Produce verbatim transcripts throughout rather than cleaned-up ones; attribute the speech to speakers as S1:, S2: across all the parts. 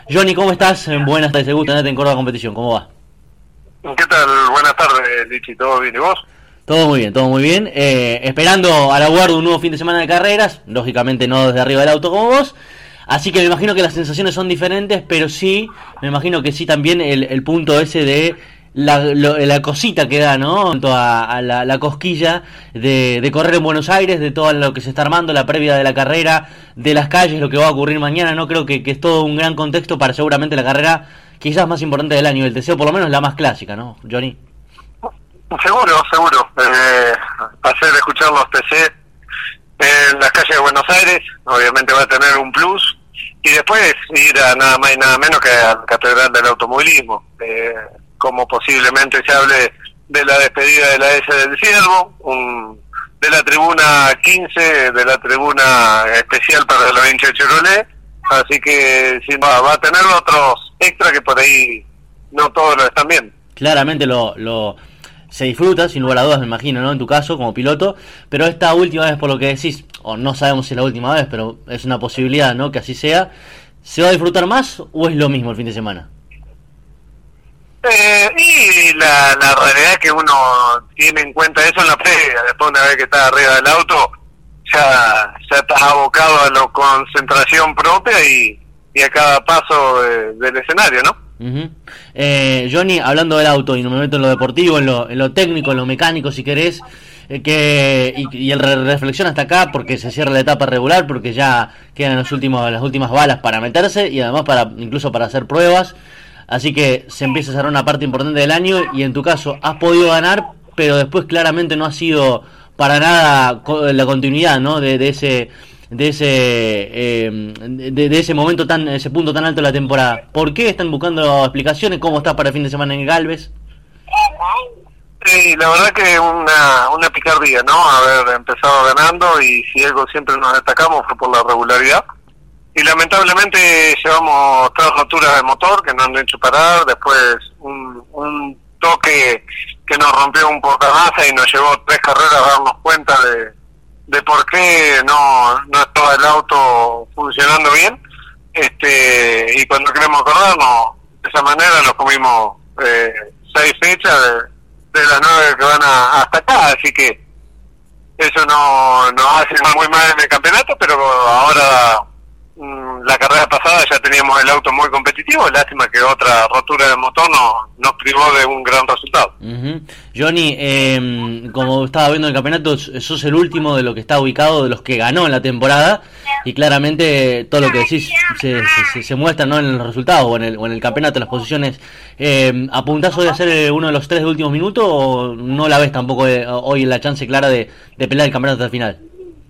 S1: Johnny, ¿cómo estás? Buenas tardes, gusto tenerte en Córdoba Competición, ¿cómo va?
S2: ¿Qué tal? Buenas tardes, Lichi, ¿todo bien? ¿Y vos?
S1: Todo muy bien, todo muy bien. Eh, esperando a la guardia un nuevo fin de semana de carreras, lógicamente no desde arriba del auto como vos. Así que me imagino que las sensaciones son diferentes, pero sí, me imagino que sí también el, el punto ese de la, lo, la cosita que da, ¿no? En cuanto a, a la, la cosquilla de, de correr en Buenos Aires, de todo lo que se está armando, la previa de la carrera, de las calles, lo que va a ocurrir mañana, ¿no? Creo que, que es todo un gran contexto para seguramente la carrera quizás más importante del año, el T C, o por lo menos la más clásica, ¿no, Johnny?
S2: Seguro, seguro. Eh, hacer escuchar los T C en las calles de Buenos Aires, obviamente va a tener un plus. Y después ir a nada más y nada menos que a la Catedral del Automovilismo. Eh, como posiblemente se hable de la despedida de la S del Ciervo, un, de la tribuna quince, de la tribuna especial para los hinchas de Chevrolet. Así que sí, va, va a tener otros extra que por ahí no todos lo están viendo.
S1: Claramente lo... lo... se disfruta, sin lugar a dudas, me imagino, ¿no? En tu caso, como piloto, pero esta última vez, por lo que decís, o no sabemos si es la última vez, pero es una posibilidad, ¿no? Que así sea. ¿Se va a disfrutar más o es lo mismo el fin de semana?
S2: Eh, y la, la realidad es que uno tiene en cuenta eso en la previa. Después, una vez que estás arriba del auto, ya, ya estás abocado a la concentración propia y, y a cada paso de, del escenario, ¿no?
S1: Uh-huh. eh, Johnny, hablando del auto, y no me meto en lo deportivo, en lo, en lo técnico, en lo mecánico, si querés, eh, que y, y el re reflexión hasta acá, porque se cierra la etapa regular, porque ya quedan los últimos, las últimas balas para meterse y además para incluso para hacer pruebas. Así que se empieza a cerrar una parte importante del año y en tu caso has podido ganar, pero después claramente no ha sido para nada la continuidad, ¿no? de, de ese de ese eh, de, de ese momento tan ese punto tan alto de la temporada. ¿Por qué están buscando explicaciones? ¿Cómo estás para el fin de semana en Galvez?
S2: Sí, la verdad que una una picardía, ¿no? Haber empezado ganando y si algo siempre nos destacamos fue por la regularidad. Y lamentablemente llevamos tres roturas de motor que nos han hecho parar, después un, un toque que nos rompió un portamasa y nos llevó tres carreras a darnos cuenta de, de por qué no, no estaba el auto funcionando bien. Este y cuando queremos acordarnos, de esa manera nos comimos eh, seis fechas de, de las nueve que van a, hasta acá, así que eso no nos hace muy mal en el campeonato, pero ahora la carrera pasada ya teníamos el auto muy competitivo, lástima que otra rotura de motor no, nos privó de un gran resultado.
S1: Uh-huh. Johnny, eh, como estaba viendo el campeonato, sos el último de lo que está ubicado, de los que ganó en la temporada, y claramente todo lo que decís se, se, se muestra, ¿no? En los resultados o en el, o en el campeonato, en las posiciones. Eh, ¿Apuntás hoy a ser uno de los tres de últimos minutos o no la ves tampoco de, hoy en la chance clara de, de pelear el campeonato hasta el final?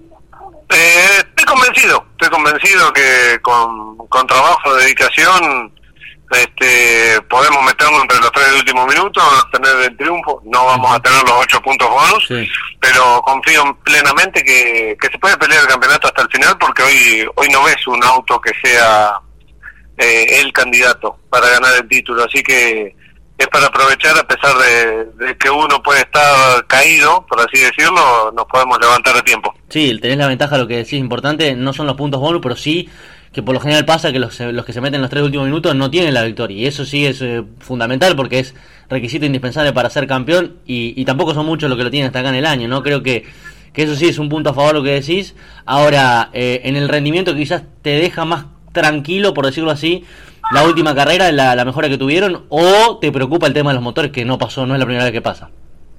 S2: Eh, estoy convencido, estoy convencido que con, con trabajo, dedicación, este, podemos meternos entre los tres últimos minutos, tener el triunfo. No vamos a tener los ocho puntos bonus, sí, pero confío plenamente que, que se puede pelear el campeonato hasta el final, porque hoy hoy no ves un auto que sea eh, el candidato para ganar el título, así que es para aprovechar, a pesar de, de que uno puede estar caído, por así decirlo, nos podemos levantar a tiempo.
S1: Sí, tenés la ventaja, lo que decís importante, no son los puntos bonus, pero sí que por lo general pasa que los, los que se meten en los tres últimos minutos no tienen la victoria, y eso sí es eh, fundamental porque es requisito indispensable para ser campeón, y, y tampoco son muchos los que lo tienen hasta acá en el año, ¿no? Creo que, que eso sí es un punto a favor lo que decís. Ahora, eh, en el rendimiento quizás te deja más tranquilo, por decirlo así, la última carrera, la, la mejora que tuvieron, o te preocupa el tema de los motores, que no pasó, no es la primera vez que pasa.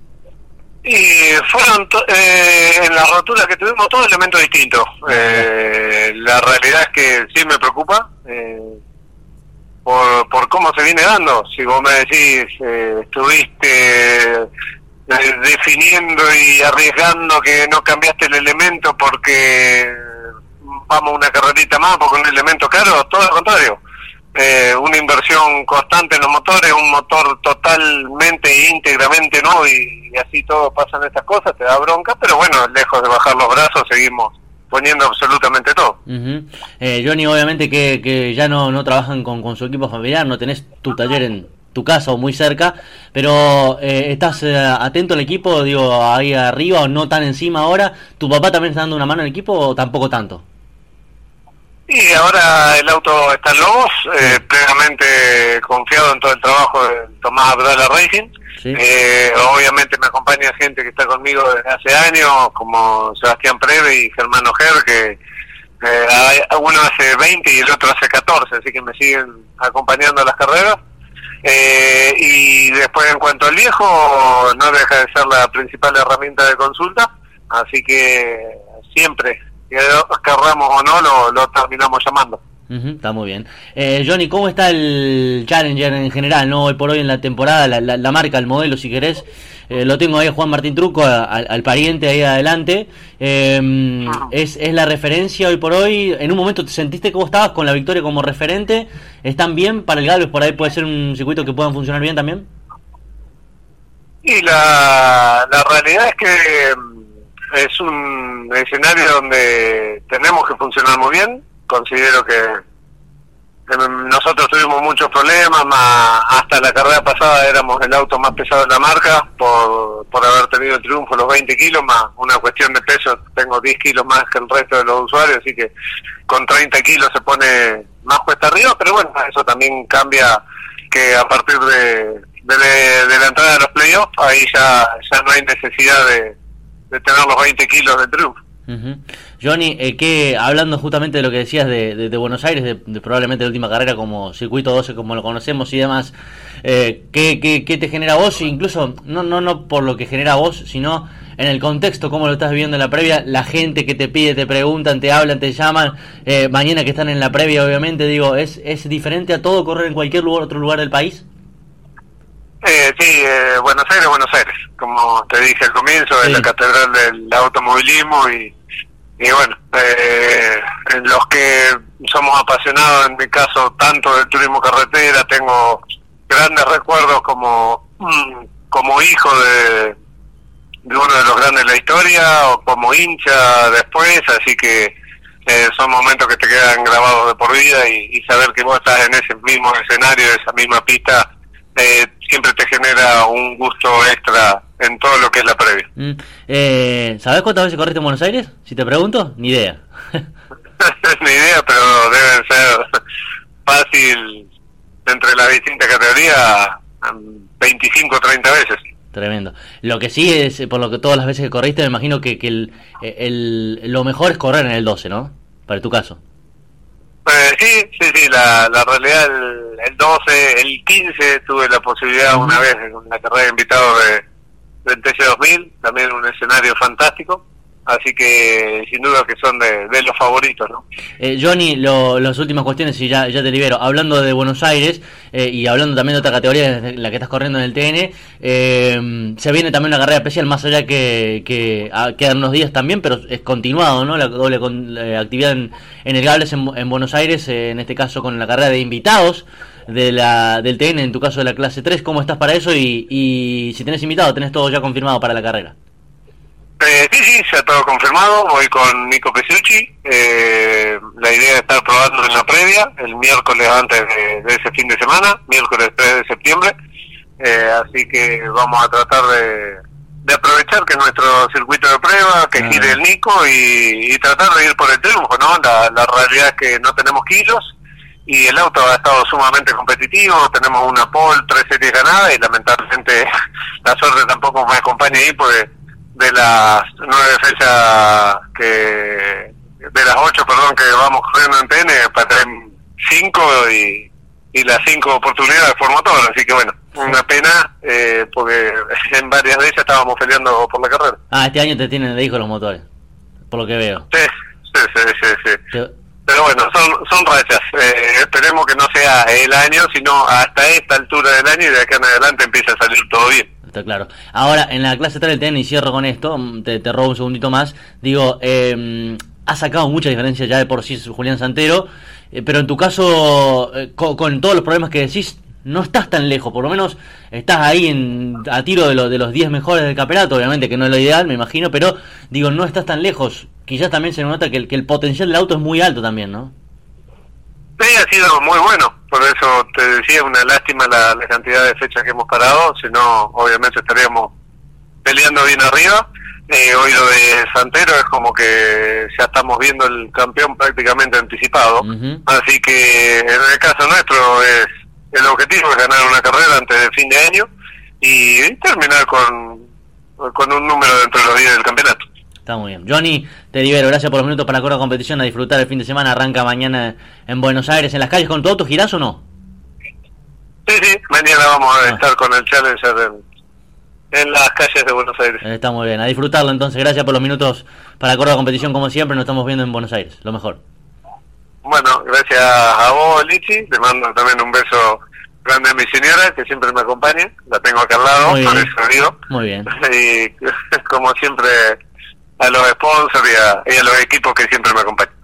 S2: Y fueron to eh, en las roturas que tuvimos todos elementos distintos. Eh, la realidad es que sí me preocupa eh, por, por cómo se viene dando. Si vos me decís, eh, estuviste eh, definiendo y arriesgando que no cambiaste el elemento porque vamos una carrerita más, porque un elemento caro, todo lo contrario. Eh, una inversión constante en los motores, un motor totalmente e íntegramente nuevo, y, y así todo pasan estas cosas, te da bronca, pero bueno, lejos de bajar los brazos, seguimos poniendo absolutamente todo.
S1: Uh-huh. eh, Johnny, obviamente que, que ya no, no trabajan con, con su equipo familiar, no tenés tu taller en tu casa o muy cerca, pero eh, ¿estás eh, atento al equipo, digo, ahí arriba o no tan encima ahora? ¿Tu papá también está dando una mano al equipo o tampoco tanto?
S2: Y ahora el auto está en Lobos, eh, plenamente confiado en todo el trabajo de Tomás Abdala Racing. Sí. Eh, obviamente me acompaña gente que está conmigo desde hace años, como Sebastián Preve y Germán Ojer, que eh, uno hace veinte y el otro hace catorce, así que me siguen acompañando a las carreras. Eh, y después, en cuanto al viejo, no deja de ser la principal herramienta de consulta, así que siempre, querramos o no, lo, lo terminamos llamando.
S1: Uh-huh, está muy bien. Eh, Johnny, ¿cómo está el Challenger en general, no hoy por hoy en la temporada? La, la, la marca, el modelo, si querés. Eh, lo tengo ahí a Juan Martín Truco, a, a, al pariente ahí adelante. Eh, uh-huh. es, es la referencia hoy por hoy. En un momento te sentiste que vos estabas con la victoria como referente. ¿Están bien para el Galvez? ¿Por ahí puede ser un circuito que puedan funcionar bien también?
S2: Y la, la realidad es que es un escenario donde tenemos que funcionar muy bien. Considero que nosotros tuvimos muchos problemas, más hasta la carrera pasada éramos el auto más pesado de la marca por, por haber tenido el triunfo, los veinte kilos, más una cuestión de peso, tengo diez kilos más que el resto de los usuarios, así que con treinta kilos se pone más cuesta arriba, pero bueno, eso también cambia, que a partir de, de, de la entrada de los playoffs, ahí ya, ya no hay necesidad de, de tener los veinte kilos de triunfo.
S1: Uh-huh. Johnny, eh, que hablando justamente de lo que decías de, de, de Buenos Aires, de, de probablemente la última carrera como circuito doce como lo conocemos y demás, eh, ¿qué, qué, qué te genera a vos? Incluso no no no por lo que genera a vos, sino en el contexto, cómo lo estás viviendo en la previa, la gente que te pide, te preguntan, te hablan, te llaman, eh, mañana que están en la previa, obviamente, digo, ¿es, es diferente a todo correr en cualquier lugar, otro lugar del país?
S2: Eh, sí, eh, Buenos Aires, Buenos Aires, como te dije al comienzo, sí. Es la catedral del automovilismo y Y bueno, eh, los que somos apasionados, en mi caso, tanto del turismo carretera, tengo grandes recuerdos como como hijo de, de uno de los grandes de la historia, o como hincha después, así que eh, son momentos que te quedan grabados de por vida, y, y saber que vos estás en ese mismo escenario, esa misma pista, eh, siempre te genera un gusto extra en todo lo que es la previa.
S1: Mm. Eh, ¿Sabés cuántas veces corriste en Buenos Aires? Si te pregunto, ni idea.
S2: Ni idea, pero deben ser fácil entre las distintas categorías veinticinco o treinta veces.
S1: Tremendo. Lo que sí es, por lo que todas las veces que corriste, me imagino que, que el, el, lo mejor es correr en el doce, ¿no? Para tu caso.
S2: Eh, sí, sí, sí, la, la realidad el, el doce, el quince tuve la posibilidad uh-huh. una vez en una carrera de invitados de del T C dos mil, también un escenario fantástico, así que sin duda que son de, de los favoritos, ¿no?
S1: Eh, Johnny, lo, las últimas cuestiones y ya, ya te libero. Hablando de Buenos Aires eh, y hablando también de otra categoría, la que estás corriendo en el T N, eh, se viene también una carrera especial, más allá que, que a, quedan unos días también, pero es continuado, ¿no? La doble con, la actividad en, en el Gables en, en Buenos Aires, eh, en este caso con la carrera de invitados de la del T N, en tu caso de la clase tres. ¿Cómo estás para eso? Y, y si tenés invitado, tenés todo ya confirmado para la carrera.
S2: Eh, sí, sí, ya todo confirmado. Voy con Nico Pesucci. Eh, la idea es estar probando en la previa el miércoles antes de, de ese fin de semana, miércoles tres de septiembre. Eh, así que vamos a tratar de, de aprovechar que es nuestro circuito de prueba, que ah. gire el Nico y, y tratar de ir por el triunfo, ¿no? La, la realidad es que no tenemos kilos y el auto ha estado sumamente competitivo, tenemos una pole, tres series ganadas, y lamentablemente la suerte tampoco me acompaña ahí, porque de las nueve fechas que, de las ocho, perdón, que vamos corriendo en T N, para cinco y, y las cinco oportunidades por motor, así que bueno, una pena, eh, porque en varias de ellas estábamos peleando por la carrera.
S1: Ah, este año te tienen de hijo los motores, por lo que veo.
S2: Sí, sí, sí, sí, sí. Te... Pero bueno, son son rachas. Eh, esperemos que no sea el año, sino hasta esta altura del año, y de acá en adelante empieza a salir todo bien.
S1: Está claro. Ahora, en la clase tres del T N, y cierro con esto, te, te robo un segundito más, digo, eh, ha sacado mucha diferencia ya de por sí Julián Santero, eh, pero en tu caso, eh, con, con todos los problemas que decís, no estás tan lejos, por lo menos estás ahí en, a tiro de, lo, de los diez mejores del campeonato, obviamente que no es lo ideal, me imagino, pero digo, no estás tan lejos. Quizás también se nota que el, que el potencial del auto es muy alto también, ¿no?
S2: Sí, ha sido muy bueno, por eso te decía, una lástima la, la cantidad de fechas que hemos parado, si no, obviamente estaríamos peleando bien arriba. Eh, hoy lo de Santero es como que ya estamos viendo el campeón prácticamente anticipado. Uh-huh. Así que en el caso nuestro es el objetivo es ganar una carrera antes del fin de año y, y terminar con, con un número dentro de los días del campeonato.
S1: Está muy bien. Johnny, te libero. Gracias por los minutos para la Córdoba Competición. A disfrutar el fin de semana. Arranca mañana en Buenos Aires. ¿En las calles con tu auto girás o no?
S2: Sí, sí. Mañana vamos a ah. estar con el Challenger en... en las calles de Buenos Aires.
S1: Está muy bien, a disfrutarlo entonces. Gracias por los minutos para la Córdoba Competición como siempre. Nos estamos viendo en Buenos Aires, lo mejor.
S2: Bueno, gracias a vos, Lichi. Te mando también un beso grande a mi señora, que siempre me acompaña. La tengo acá al lado, por eso digo.
S1: Muy bien.
S2: Y como siempre, a los sponsors y a, y a los equipos que siempre me acompañan.